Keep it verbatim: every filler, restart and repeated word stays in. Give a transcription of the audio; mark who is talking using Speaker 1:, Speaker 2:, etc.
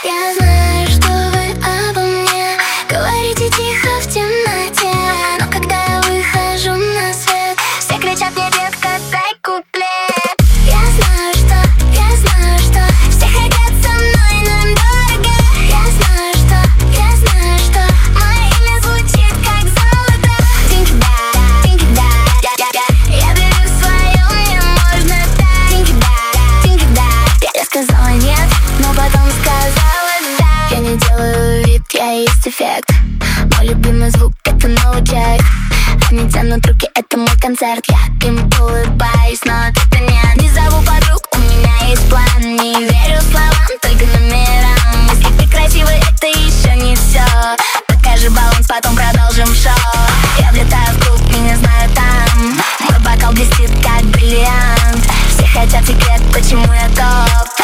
Speaker 1: Я знаю, что вы обо мне говорите тихо в темноте, но когда я выхожу на свет, все кричат мне: детка, дай куплет. Я знаю, что, я знаю, что все хотят со мной, но им дорого. Я знаю, что, я знаю, что мое имя звучит как золото. Деньги да, деньги да, я, я, я, я верю в свое, мне можно так. Деньги да, деньги да, я сказала нет, но потом сказала да. Я не делаю вид, я есть эффект. Мой любимый звук — это новый джек. Они тянут руки, это мой концерт. Я им улыбаюсь, но ты-то нет. Не зову подруг, у меня есть план. Не верю словам, только номерам. Если ты красивый, это еще не все. Покажи баланс, потом продолжим шоу. Я влетаю в клуб, меня знают там. Мой бокал блестит, как бриллиант. Все хотят секрет, почему я топ.